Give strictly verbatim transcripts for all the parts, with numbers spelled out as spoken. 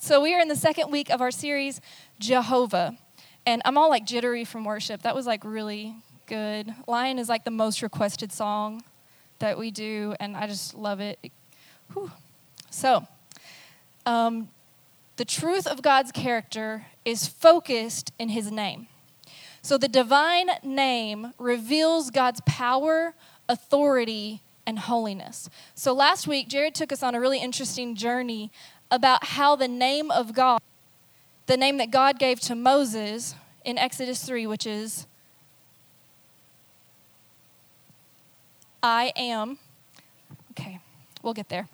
So we are in the second week of our series, Jehovah. And I'm all like jittery from worship. That was like really good. Lion is like the most requested song that we do, and I just love it. Whew. So, um, the truth of God's character is focused in his name. So the divine name reveals God's power, authority, and holiness. So last week, Jared took us on a really interesting journey about how the name of God, the name that God gave to Moses in Exodus three, which is I am, okay, we'll get there,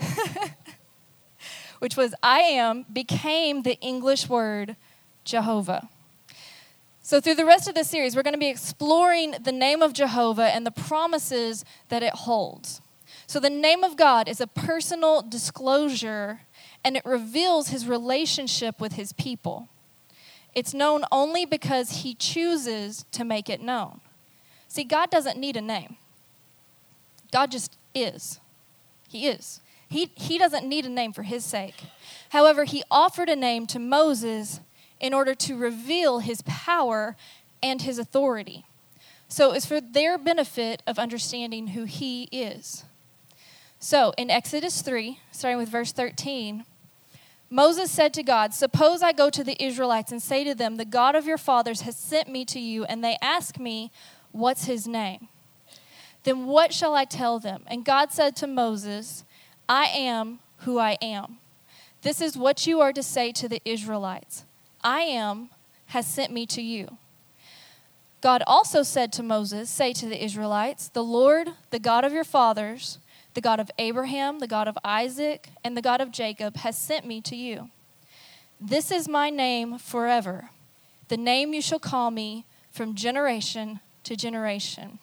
which was I am, became the English word Jehovah. So through the rest of this series, we're going to be exploring the name of Jehovah and the promises that it holds. So the name of God is a personal disclosure, and it reveals his relationship with his people. It's known only because he chooses to make it known. See, God doesn't need a name. God just is. He is. He, he doesn't need a name for his sake. However, he offered a name to Moses in order to reveal his power and his authority. So it's for their benefit of understanding who he is. So in Exodus three, starting with verse thirteen, Moses said to God, "Suppose I go to the Israelites and say to them, the God of your fathers has sent me to you, and they ask me, what's his name? Then what shall I tell them?" And God said to Moses, "I am who I am. This is what you are to say to the Israelites. I am has sent me to you." God also said to Moses, "Say to the Israelites, the Lord, the God of your fathers, the God of Abraham, the God of Isaac, and the God of Jacob has sent me to you. This is my name forever, the name you shall call me from generation to generation."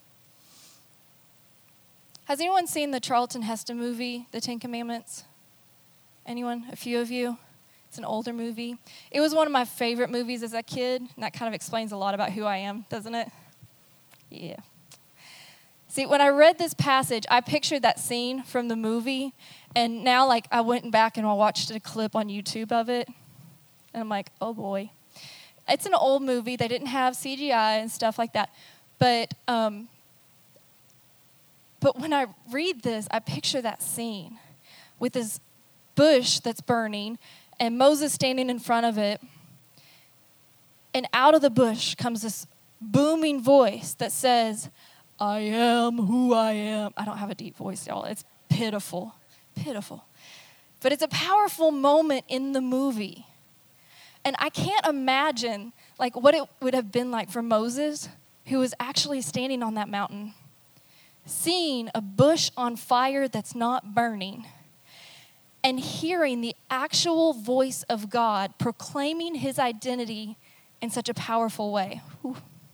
Has anyone seen the Charlton Heston movie, The Ten Commandments? Anyone? A few of you? It's an older movie. It was one of my favorite movies as a kid, and that kind of explains a lot about who I am, doesn't it? Yeah. See, when I read this passage, I pictured that scene from the movie, and now, like, I went back and I watched a clip on YouTube of it, and I'm like, oh boy. It's an old movie. They didn't have C G I and stuff like that, but um, but when I read this, I picture that scene with this bush that's burning, and Moses standing in front of it, and out of the bush comes this booming voice that says, "I am who I am." I don't have a deep voice, y'all. It's pitiful, pitiful. But it's a powerful moment in the movie. And I can't imagine like what it would have been like for Moses, who was actually standing on that mountain, seeing a bush on fire that's not burning, and hearing the actual voice of God proclaiming his identity in such a powerful way. Whew.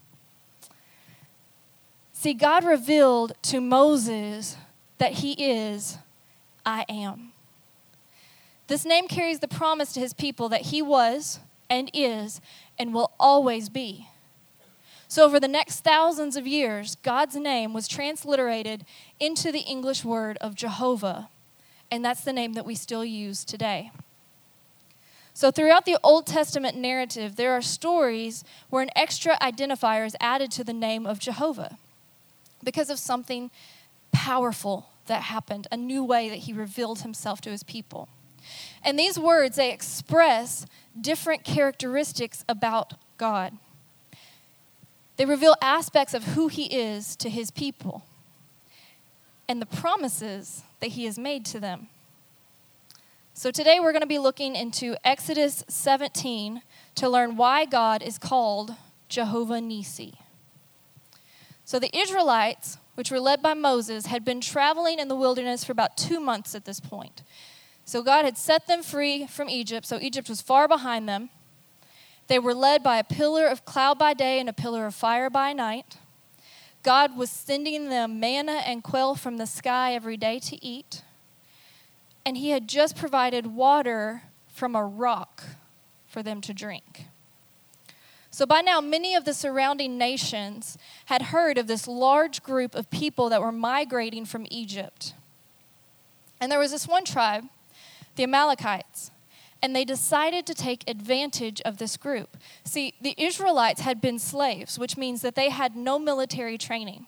See, God revealed to Moses that he is, I am. This name carries the promise to his people that he was and is and will always be. So over the next thousands of years, God's name was transliterated into the English word of Jehovah, and that's the name that we still use today. So throughout the Old Testament narrative, there are stories where an extra identifier is added to the name of Jehovah because of something powerful that happened, a new way that he revealed himself to his people. And these words, they express different characteristics about God. They reveal aspects of who he is to his people and the promises that he has made to them. So today we're going to be looking into Exodus seventeen to learn why God is called Jehovah Nissi. So the Israelites, which were led by Moses, had been traveling in the wilderness for about two months at this point. So God had set them free from Egypt, so Egypt was far behind them. They were led by a pillar of cloud by day and a pillar of fire by night. God was sending them manna and quail from the sky every day to eat. And he had just provided water from a rock for them to drink. So by now, many of the surrounding nations had heard of this large group of people that were migrating from Egypt. And there was this one tribe, the Amalekites, and they decided to take advantage of this group. See, the Israelites had been slaves, which means that they had no military training.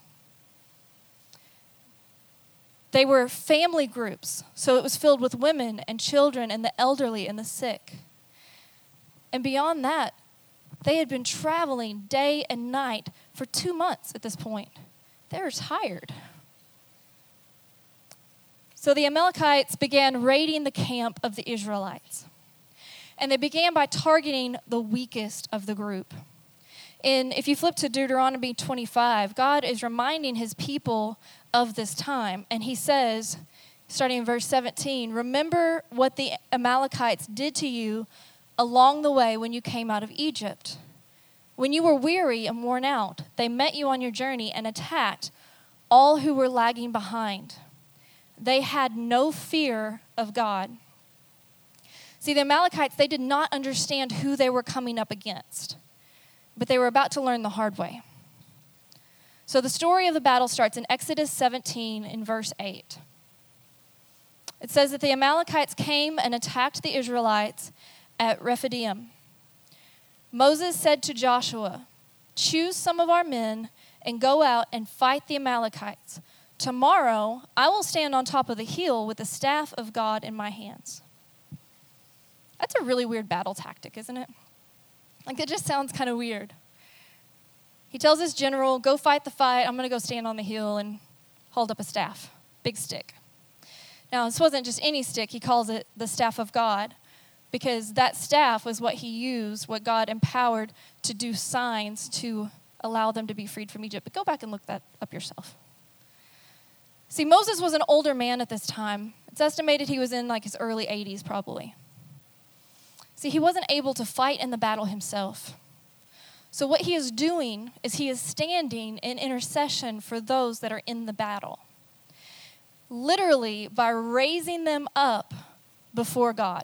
They were family groups, so it was filled with women and children and the elderly and the sick. And beyond that, they had been traveling day and night for two months at this point. They were tired. So the Amalekites began raiding the camp of the Israelites. And they began by targeting the weakest of the group. And if you flip to Deuteronomy twenty-five, God is reminding his people of this time. And he says, starting in verse seventeen, remember what the Amalekites did to you along the way when you came out of Egypt. When you were weary and worn out, they met you on your journey and attacked all who were lagging behind. They had no fear of God. See, the Amalekites, they did not understand who they were coming up against, but they were about to learn the hard way. So the story of the battle starts in Exodus seventeen in verse eight. It says that the Amalekites came and attacked the Israelites at Rephidim. Moses said to Joshua, choose some of our men and go out and fight the Amalekites. Tomorrow I will stand on top of the hill with the staff of God in my hands. That's a really weird battle tactic, isn't it? Like, it just sounds kind of weird. He tells his general, go fight the fight. I'm going to go stand on the hill and hold up a staff, big stick. Now, this wasn't just any stick. He calls it the staff of God, because that staff was what he used, what God empowered to do signs to allow them to be freed from Egypt. But go back and look that up yourself. See, Moses was an older man at this time. It's estimated he was in like his early eighties probably. See, he wasn't able to fight in the battle himself. So what he is doing is he is standing in intercession for those that are in the battle. Literally by raising them up before God.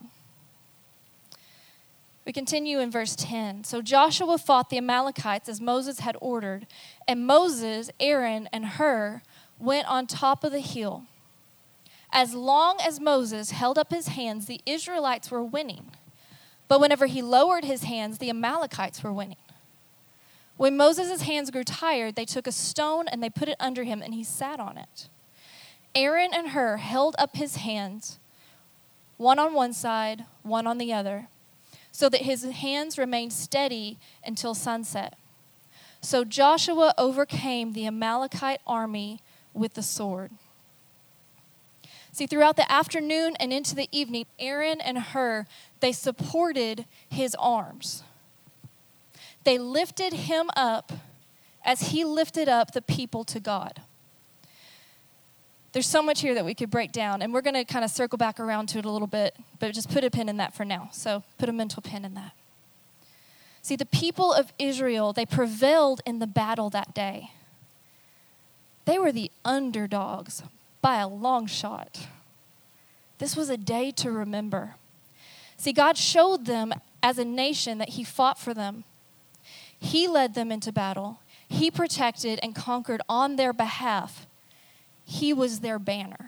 We continue in verse ten. So Joshua fought the Amalekites as Moses had ordered, and Moses, Aaron, and Hur went on top of the hill. As long as Moses held up his hands, the Israelites were winning. But whenever he lowered his hands, the Amalekites were winning. When Moses' hands grew tired, they took a stone and they put it under him, and he sat on it. Aaron and Hur held up his hands, one on one side, one on the other, so that his hands remained steady until sunset. So Joshua overcame the Amalekite army with the sword. See, throughout the afternoon and into the evening, Aaron and Hur, they supported his arms. They lifted him up as he lifted up the people to God. There's so much here that we could break down, and we're going to kind of circle back around to it a little bit, but just put a pin in that for now. So put a mental pin in that. See, the people of Israel, they prevailed in the battle that day. They were the underdogs by a long shot. This was a day to remember. See, God showed them as a nation that he fought for them. He led them into battle. He protected and conquered on their behalf. He was their banner.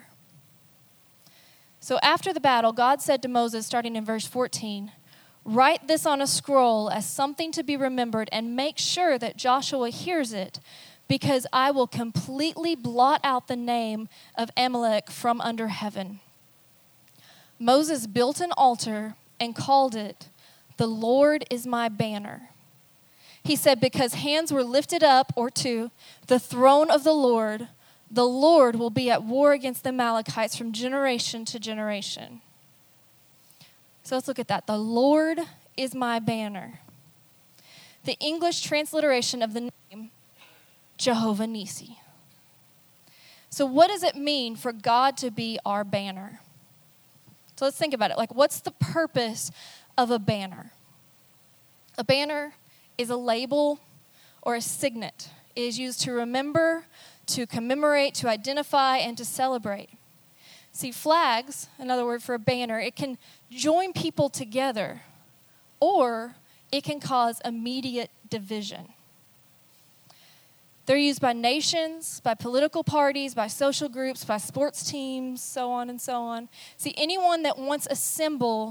So after the battle, God said to Moses, starting in verse fourteen, write this on a scroll as something to be remembered, and make sure that Joshua hears it, because I will completely blot out the name of Amalek from under heaven. Moses built an altar and called it, the Lord is my banner. He said, because hands were lifted up, or to the throne of the Lord, the Lord will be at war against the Amalekites from generation to generation. So let's look at that. The Lord is my banner. The English transliteration of the name, Jehovah Nissi. So what does it mean for God to be our banner? So let's think about it. Like, what's the purpose of a banner? A banner is a label or a signet. It is used to remember, to commemorate, to identify, and to celebrate. See, flags, another word for a banner, it can join people together, or it can cause immediate division. They're used by nations, by political parties, by social groups, by sports teams, so on and so on. See, anyone that wants a symbol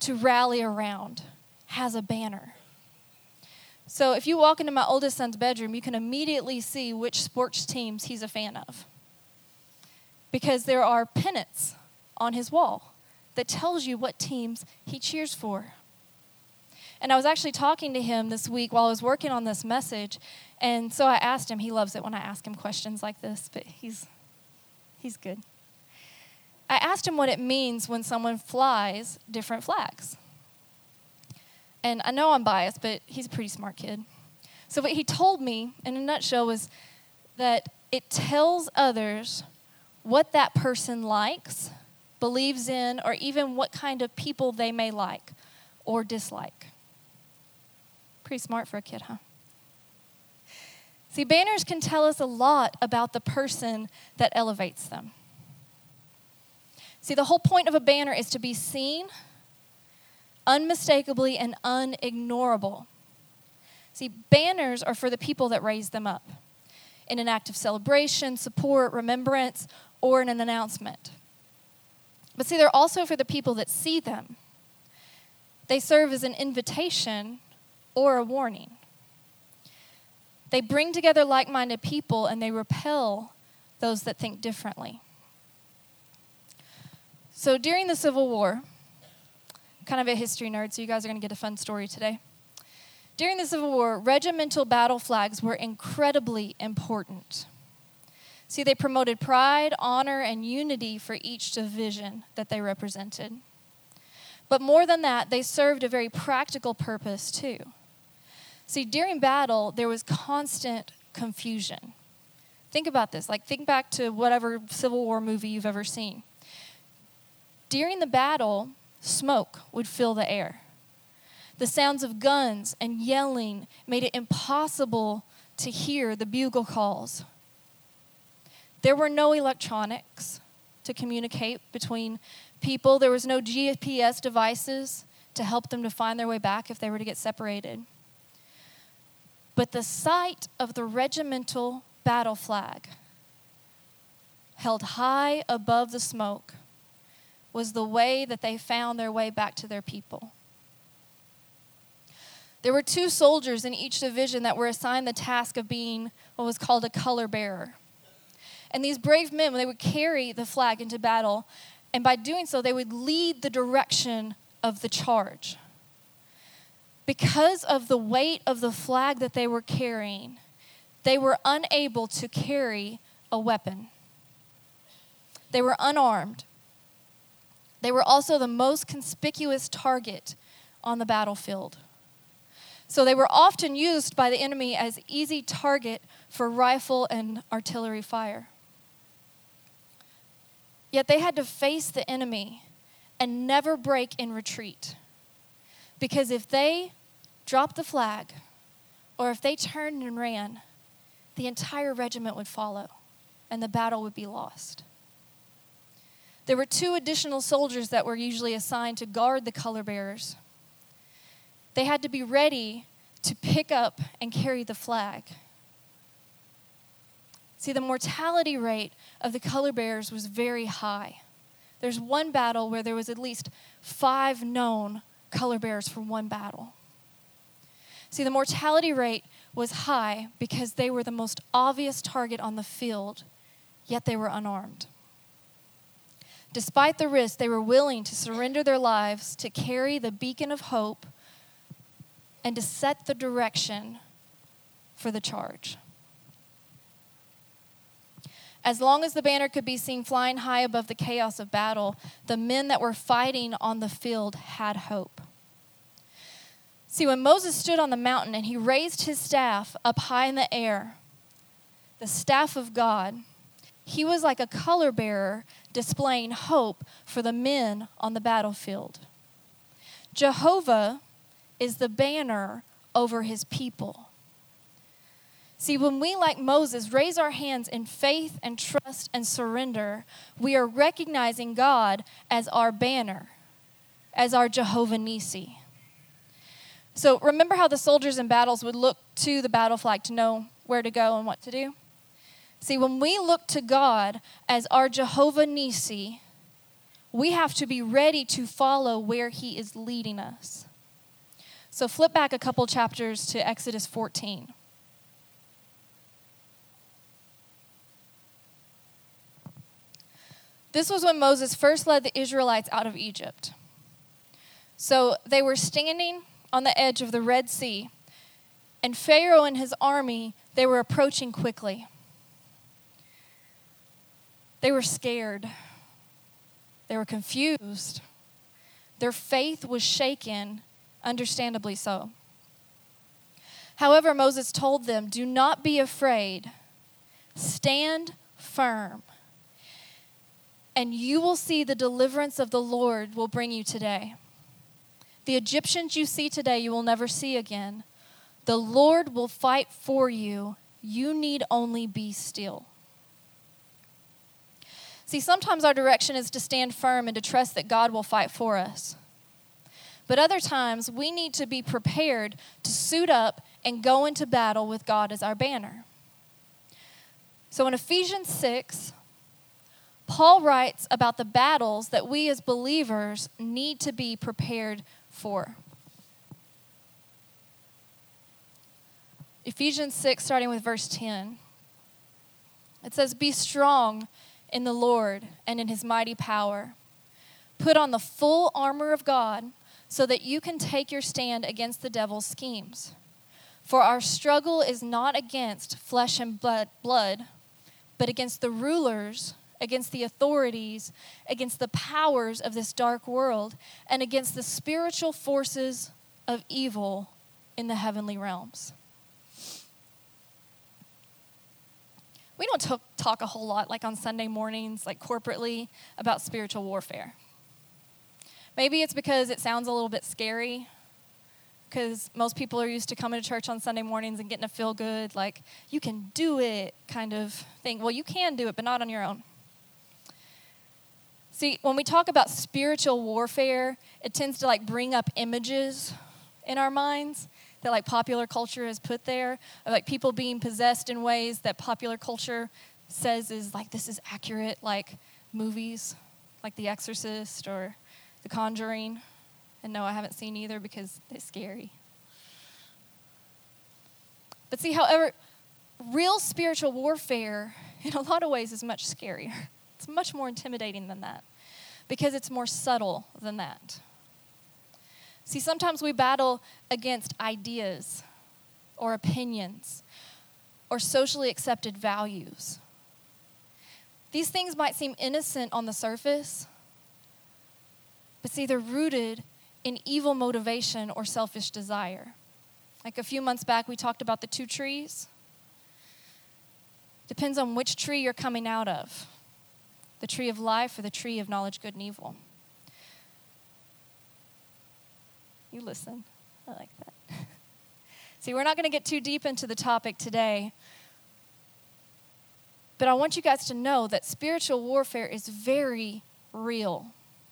to rally around has a banner. So if you walk into my oldest son's bedroom, you can immediately see which sports teams he's a fan of. Because there are pennants on his wall that tells you what teams he cheers for. And I was actually talking to him this week while I was working on this message, and so I asked him, he loves it when I ask him questions like this, but he's he's good. I asked him what it means when someone flies different flags. And I know I'm biased, but he's a pretty smart kid. So what he told me, in a nutshell, was that it tells others what that person likes, believes in, or even what kind of people they may like or dislike. Pretty smart for a kid, huh? See, banners can tell us a lot about the person that elevates them. See, the whole point of a banner is to be seen unmistakably and unignorable. See, banners are for the people that raise them up in an act of celebration, support, remembrance, or in an announcement. But see, they're also for the people that see them. They serve as an invitation or a warning. They bring together like-minded people and they repel those that think differently. So during the Civil War, kind of a history nerd, so you guys are going to get a fun story today. During the Civil War, regimental battle flags were incredibly important. See, they promoted pride, honor, and unity for each division that they represented. But more than that, they served a very practical purpose too. See, during battle, there was constant confusion. Think about this. Like, think back to whatever Civil War movie you've ever seen. During the battle, smoke would fill the air. The sounds of guns and yelling made it impossible to hear the bugle calls. There were no electronics to communicate between people. There was no G P S devices to help them to find their way back if they were to get separated. But the sight of the regimental battle flag held high above the smoke was the way that they found their way back to their people. There were two soldiers in each division that were assigned the task of being what was called a color bearer. And these brave men, they would carry the flag into battle, and by doing so, they would lead the direction of the charge. Because of the weight of the flag that they were carrying, they were unable to carry a weapon. They were unarmed. They were also the most conspicuous target on the battlefield. So they were often used by the enemy as easy target for rifle and artillery fire. Yet they had to face the enemy and never break in retreat. Because if they dropped the flag, or if they turned and ran, the entire regiment would follow, and the battle would be lost. There were two additional soldiers that were usually assigned to guard the color bearers. They had to be ready to pick up and carry the flag. See, the mortality rate of the color bearers was very high. There's one battle where there was at least five known color bearers for one battle. See, the mortality rate was high because they were the most obvious target on the field, yet they were unarmed. Despite the risk, they were willing to surrender their lives to carry the beacon of hope and to set the direction for the charge. As long as the banner could be seen flying high above the chaos of battle, the men that were fighting on the field had hope. See, when Moses stood on the mountain and he raised his staff up high in the air, the staff of God, he was like a color bearer displaying hope for the men on the battlefield. Jehovah is the banner over his people. See, when we, like Moses, raise our hands in faith and trust and surrender, we are recognizing God as our banner, as our Jehovah Nissi. So remember how the soldiers in battles would look to the battle flag to know where to go and what to do? See, when we look to God as our Jehovah Nissi, we have to be ready to follow where he is leading us. So flip back a couple chapters to Exodus fourteen. This was when Moses first led the Israelites out of Egypt. So they were standing on the edge of the Red Sea, and Pharaoh and his army, they were approaching quickly. They were scared. They were confused. Their faith was shaken, understandably so. However, Moses told them, "Do not be afraid. Stand firm, and you will see the deliverance of the Lord will bring you today. The Egyptians you see today, you will never see again. The Lord will fight for you. You need only be still." See, sometimes our direction is to stand firm and to trust that God will fight for us. But other times, we need to be prepared to suit up and go into battle with God as our banner. So in Ephesians six, Paul writes about the battles that we as believers need to be prepared for. Ephesians six, starting with verse ten. It says, "Be strong in the Lord and in his mighty power. Put on the full armor of God so that you can take your stand against the devil's schemes. For our struggle is not against flesh and blood, but against the rulers, against the authorities, against the powers of this dark world, and against the spiritual forces of evil in the heavenly realms." We don't talk, talk a whole lot, like on Sunday mornings, like corporately, about spiritual warfare. Maybe it's because it sounds a little bit scary, because most people are used to coming to church on Sunday mornings and getting a feel good, like, you can do it kind of thing. Well, you can do it, but not on your own. See, when we talk about spiritual warfare, it tends to like bring up images in our minds that like popular culture has put there, of like people being possessed in ways that popular culture says is like, this is accurate, like movies, like The Exorcist or The Conjuring. And no, I haven't seen either because it's scary. But see, however, real spiritual warfare in a lot of ways is much scarier. It's much more intimidating than that because it's more subtle than that. See, sometimes we battle against ideas or opinions or socially accepted values. These things might seem innocent on the surface, but see, they're rooted in evil motivation or selfish desire. Like a few months back, we talked about the two trees. Depends on which tree you're coming out of, the tree of life or the tree of knowledge, good and evil. You listen. I like that. See, we're not going to get too deep into the topic today, but I want you guys to know that spiritual warfare is very real.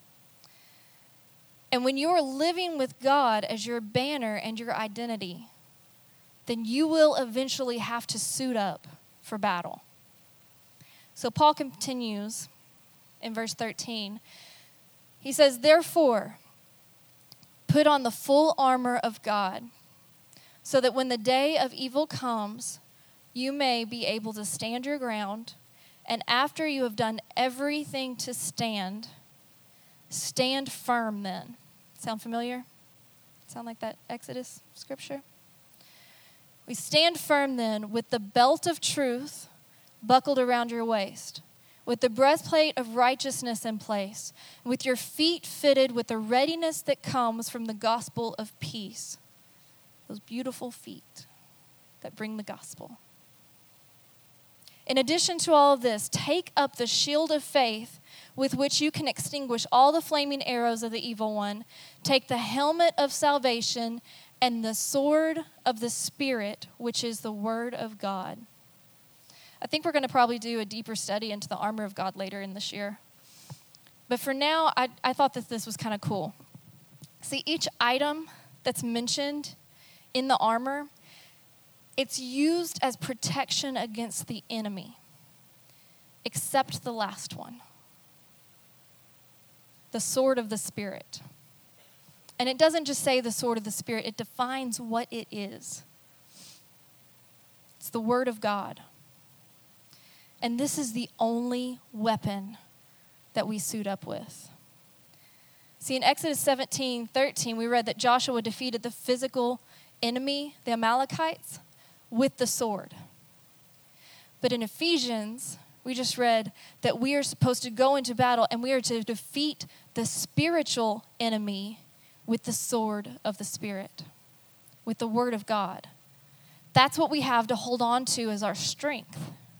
And when you're living with God as your banner and your identity, then you will eventually have to suit up for battle. So Paul continues in verse thirteen. He says, "Therefore, put on the full armor of God, so that when the day of evil comes, you may be able to stand your ground, and after you have done everything to stand, stand firm then." Sound familiar? Sound like that Exodus scripture? "We stand firm then with the belt of truth buckled around your waist, with the breastplate of righteousness in place, with your feet fitted with the readiness that comes from the gospel of peace." Those beautiful feet that bring the gospel. "In addition to all of this, take up the shield of faith with which you can extinguish all the flaming arrows of the evil one. Take the helmet of salvation and the sword of the Spirit, which is the word of God." I think we're going to probably do a deeper study into the armor of God later in this year. But for now, I, I thought that this was kind of cool. See, each item that's mentioned in the armor, it's used as protection against the enemy, except the last one. the sword of the Spirit. And it doesn't just say the sword of the Spirit, it defines what it is. It's the Word of God. And this is the only weapon that we suit up with. See, in Exodus seventeen thirteen, we read that Joshua defeated the physical enemy, the Amalekites, with the sword. But in Ephesians, we just read that we are supposed to go into battle and we are to defeat the spiritual enemy with the sword of the Spirit, with the Word of God. That's what we have to hold on to as our strength.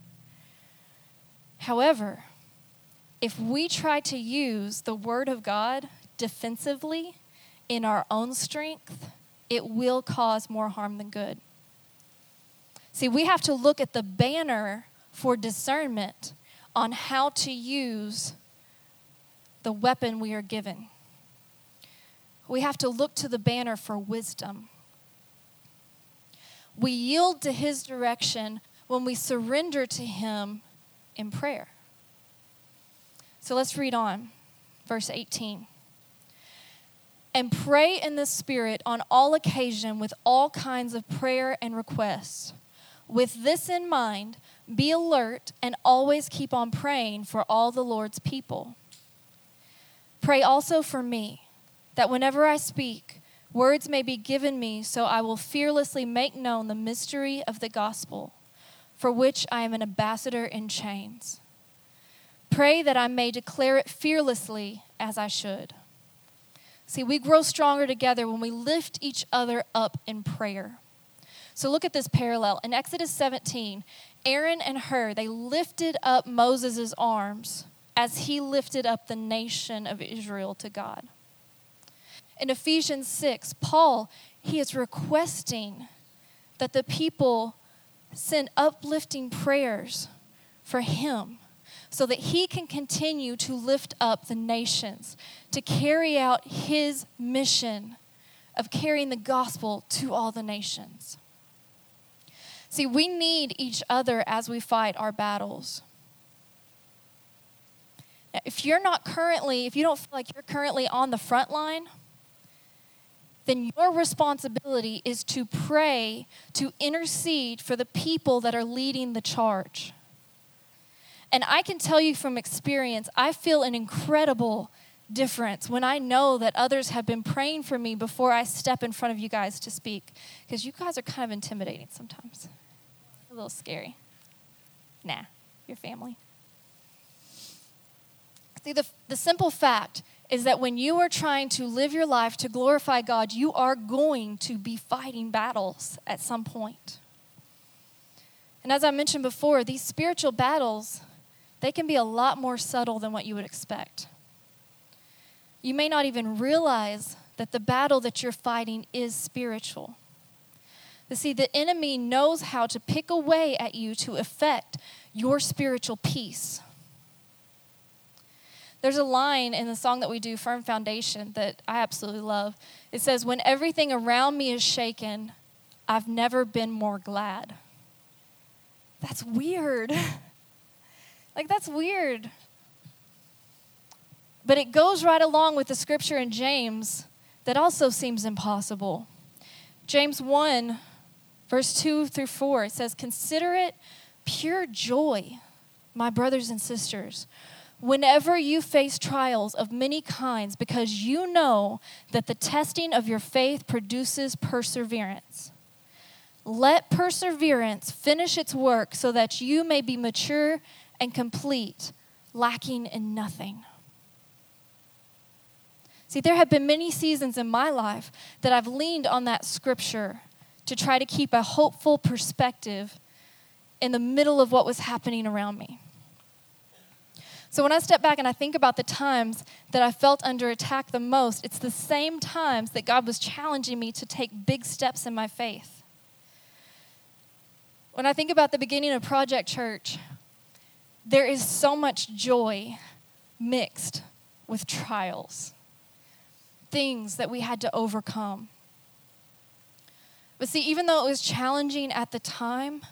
However, if we try to use the Word of God defensively in our own strength, it will cause more harm than good. See, we have to look at the banner for discernment on how to use the weapon we are given. We have to look to the banner for wisdom. We yield to His direction when we surrender to Him in prayer. So let's read on, verse eighteen. And pray in the Spirit on all occasion with all kinds of prayer and requests. With this in mind, be alert and always keep on praying for all the Lord's people. Pray also for me, that whenever I speak, words may be given me, so I will fearlessly make known the mystery of the gospel, for which I am an ambassador in chains. Pray that I may declare it fearlessly as I should. See, we grow stronger together when we lift each other up in prayer. So look at this parallel. In Exodus seventeen, Aaron and Hur, they lifted up Moses' arms as he lifted up the nation of Israel to God. In Ephesians six, Paul, he is requesting that the people send uplifting prayers for him so that he can continue to lift up the nations, to carry out his mission of carrying the gospel to all the nations. See, we need each other as we fight our battles. Now, if you're not currently, if you don't feel like you're currently on the front line, then your responsibility is to pray, to intercede for the people that are leading the charge. And I can tell you from experience, I feel an incredible difference when I know that others have been praying for me before I step in front of you guys to speak. Because you guys are kind of intimidating sometimes. A little scary. Nah, your family. See, the, the simple fact is that when you are trying to live your life to glorify God, you are going to be fighting battles at some point. And as I mentioned before, these spiritual battles, they can be a lot more subtle than what you would expect. You may not even realize that the battle that you're fighting is spiritual. But see, the enemy knows how to pick away at you to affect your spiritual peace. There's a line in the song that we do, Firm Foundation, that I absolutely love. It says, when everything around me is shaken, I've never been more glad. That's weird. Like, that's weird. But it goes right along with the scripture in James that also seems impossible. James one, verse two through four, it says, consider it pure joy, my brothers and sisters, whenever you face trials of many kinds, because you know that the testing of your faith produces perseverance. Let perseverance finish its work so that you may be mature and complete, lacking in nothing. See, there have been many seasons in my life that I've leaned on that scripture to try to keep a hopeful perspective in the middle of what was happening around me. So when I step back and I think about the times that I felt under attack the most, it's the same times that God was challenging me to take big steps in my faith. When I think about the beginning of Project Church, there is so much joy mixed with trials, things that we had to overcome. But see, even though it was challenging at the time,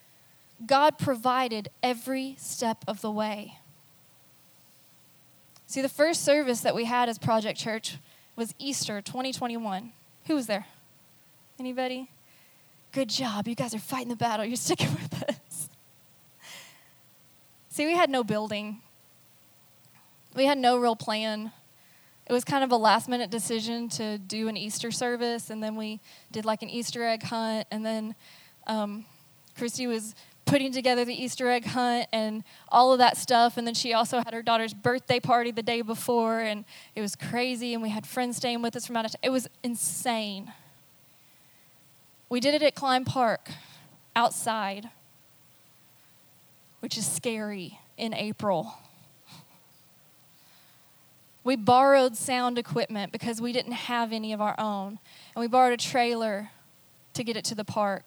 God provided every step of the way. See, the first service that we had as Project Church was Easter twenty twenty-one. Who was there? Anybody? Good job. You guys are fighting the battle. You're sticking with us. See, we had no building. We had no real plan. It was kind of a last-minute decision to do an Easter service, and then we did like an Easter egg hunt, and then um, Christy was putting together the Easter egg hunt and all of that stuff, and then she also had her daughter's birthday party the day before, and it was crazy, and we had friends staying with us from out of town. It was insane. We did it at Klein Park, outside, which is scary in April. We borrowed sound equipment because we didn't have any of our own, and we borrowed a trailer to get it to the park.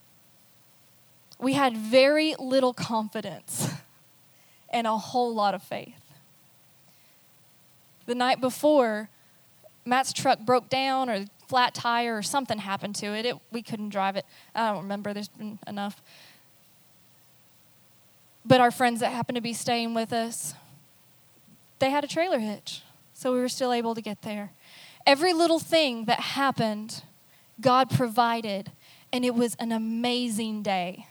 We had very little confidence and a whole lot of faith. The night before, Matt's truck broke down or flat tire or something happened to it. it. We couldn't drive it. I don't remember. There's been enough. But our friends that happened to be staying with us, they had a trailer hitch, so we were still able to get there. Every little thing that happened, God provided, and it was an amazing day.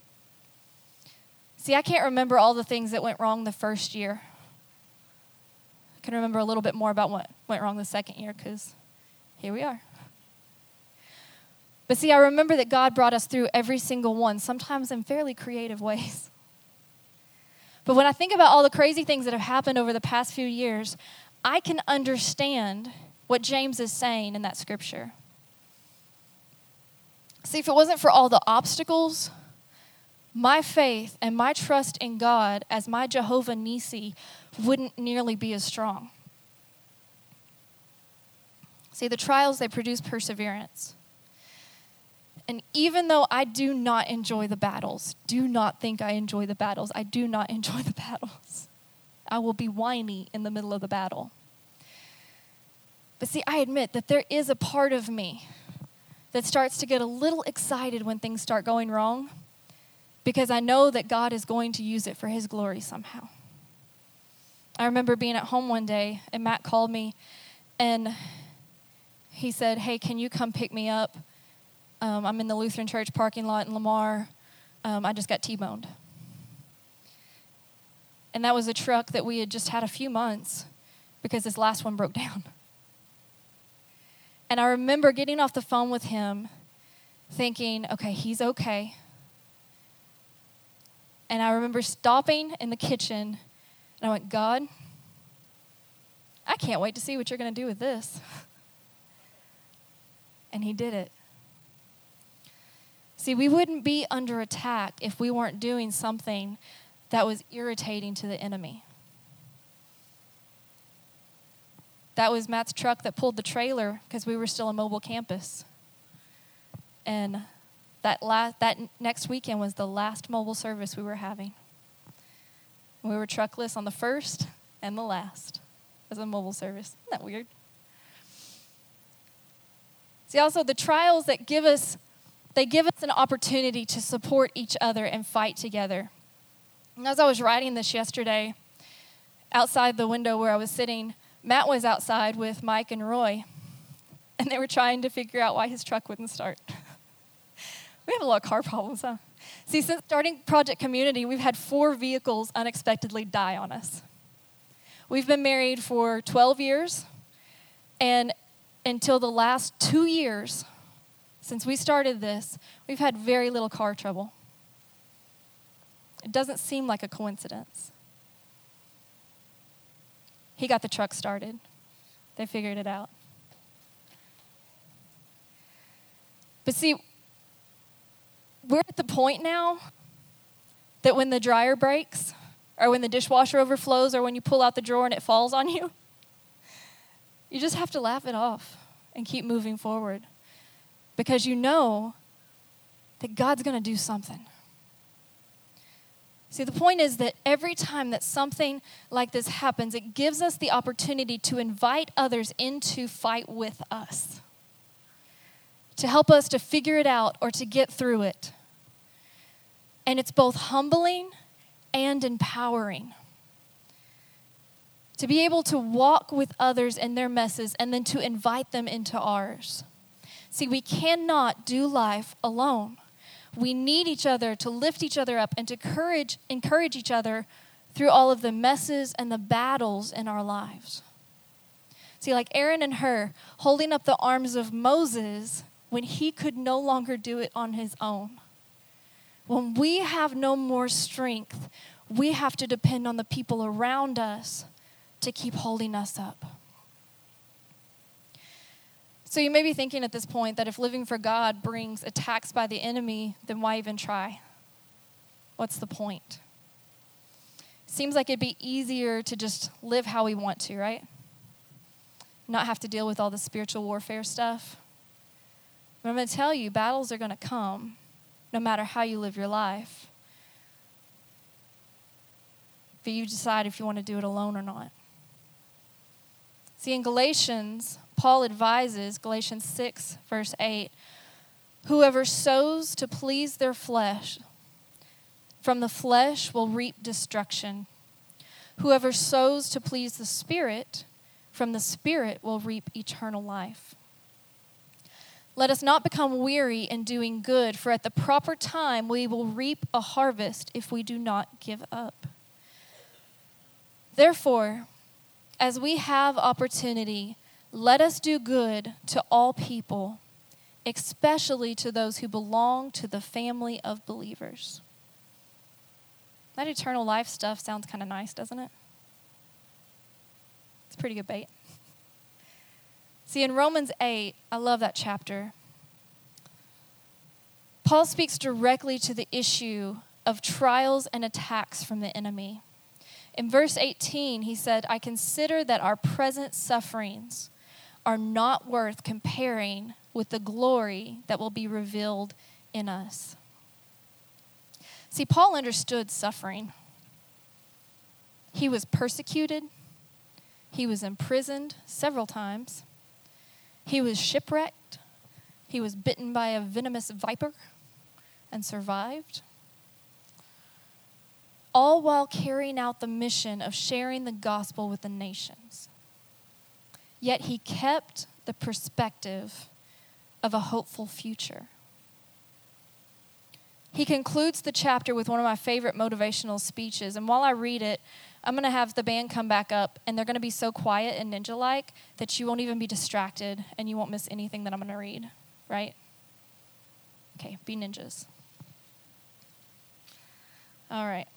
See, I can't remember all the things that went wrong the first year. I can remember a little bit more about what went wrong the second year, because here we are. But see, I remember that God brought us through every single one, sometimes in fairly creative ways. But when I think about all the crazy things that have happened over the past few years, I can understand what James is saying in that scripture. See, if it wasn't for all the obstacles, my faith and my trust in God as my Jehovah Nissi wouldn't nearly be as strong. See, the trials, they produce perseverance. And even though I do not enjoy the battles, do not think I enjoy the battles. I do not enjoy the battles. I will be whiny in the middle of the battle. But see, I admit that there is a part of me that starts to get a little excited when things start going wrong, because I know that God is going to use it for his glory somehow. I remember being at home one day, and Matt called me, and he said, hey, can you come pick me up? Um, I'm in the Lutheran Church parking lot in Lamar. Um, I just got T-boned. And that was a truck that we had just had a few months because this last one broke down. And I remember getting off the phone with him thinking, okay, he's okay. And I remember stopping in the kitchen, and I went, God, I can't wait to see what you're going to do with this. And he did it. See, we wouldn't be under attack if we weren't doing something that was irritating to the enemy. That was Matt's truck that pulled the trailer because we were still a mobile campus. And that last, that next weekend was the last mobile service we were having. We were truckless on the first and the last as a mobile service. Isn't that weird? See, also the trials that give us They give us an opportunity to support each other and fight together. And as I was writing this yesterday, outside the window where I was sitting, Matt was outside with Mike and Roy, and they were trying to figure out why his truck wouldn't start. We have a lot of car problems, huh? See, since starting Project Community, we've had four vehicles unexpectedly die on us. We've been married for twelve years, and until the last two years, since we started this, we've had very little car trouble. It doesn't seem like a coincidence. He got the truck started. They figured it out. But see, we're at the point now that when the dryer breaks, or when the dishwasher overflows, or when you pull out the drawer and it falls on you, you just have to laugh it off and keep moving forward. Because you know that God's going to do something. See, the point is that every time that something like this happens, it gives us the opportunity to invite others in to fight with us, to help us to figure it out or to get through it. And it's both humbling and empowering. to be able to walk with others in their messes and then to invite them into ours. See, we cannot do life alone. We need each other to lift each other up and to courage, encourage each other through all of the messes and the battles in our lives. See, like Aaron and Hur holding up the arms of Moses when he could no longer do it on his own. When we have no more strength, we have to depend on the people around us to keep holding us up. So you may be thinking at this point that if living for God brings attacks by the enemy, then why even try? What's the point? Seems like it'd be easier to just live how we want to, right? Not have to deal with all the spiritual warfare stuff. But I'm going to tell you, battles are going to come no matter how you live your life. But you decide if you want to do it alone or not. See, in Galatians, Paul advises, Galatians six, verse eight, whoever sows to please their flesh, from the flesh will reap destruction. Whoever sows to please the Spirit, from the Spirit will reap eternal life. Let us not become weary in doing good, for at the proper time we will reap a harvest if we do not give up. Therefore, as we have opportunity, let us do good to all people, especially to those who belong to the family of believers. That eternal life stuff sounds kind of nice, doesn't it? It's pretty good bait. See, in Romans eight, I love that chapter. Paul speaks directly to the issue of trials and attacks from the enemy. In verse eighteen, he said, I consider that our present sufferings are not worth comparing with the glory that will be revealed in us. See, Paul understood suffering. He was persecuted. He was imprisoned several times. He was shipwrecked. He was bitten by a venomous viper and survived. All while carrying out the mission of sharing the gospel with the nations. Yet he kept the perspective of a hopeful future. He concludes the chapter with one of my favorite motivational speeches. And while I read it, I'm going to have the band come back up, and they're going to be so quiet and ninja-like that you won't even be distracted and you won't miss anything that I'm going to read, right? Okay, be ninjas. All right.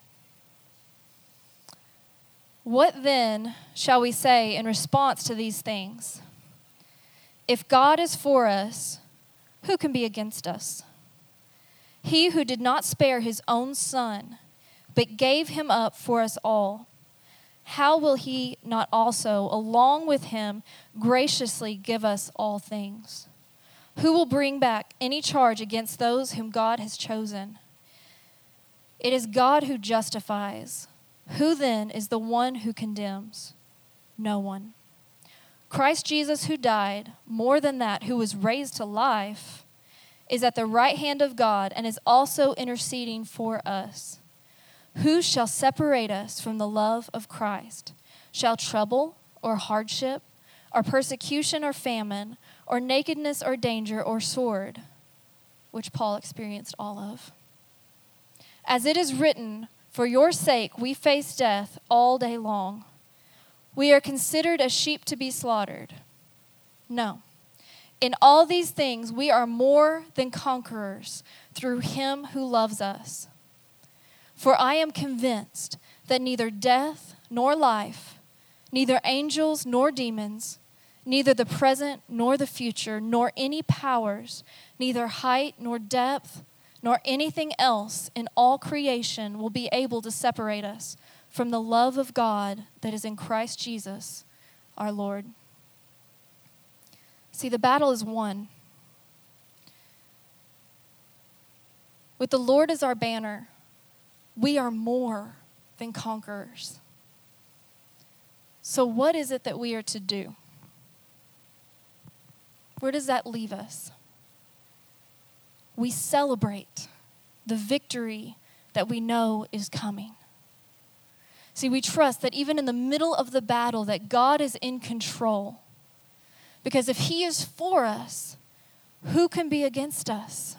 What then shall we say in response to these things? If God is for us, who can be against us? He who did not spare his own son, but gave him up for us all, how will he not also, along with him, graciously give us all things? Who will bring back any charge against those whom God has chosen? It is God who justifies. Who then is the one who condemns? No one. Christ Jesus, who died, more than that, who was raised to life, is at the right hand of God and is also interceding for us. Who shall separate us from the love of Christ? Shall trouble or hardship or persecution or famine or nakedness or danger or sword, which Paul experienced all of? As it is written, for your sake we face death all day long. We are considered as sheep to be slaughtered. No. In all these things we are more than conquerors through him who loves us. For I am convinced that neither death nor life, neither angels nor demons, neither the present nor the future, nor any powers, neither height nor depth, nor anything else in all creation will be able to separate us from the love of God that is in Christ Jesus, our Lord. See, the battle is won. With the Lord as our banner, we are more than conquerors. So what is it that we are to do? Where does that leave us? We celebrate the victory that we know is coming. See, we trust that even in the middle of the battle, that God is in control. Because if he is for us, who can be against us?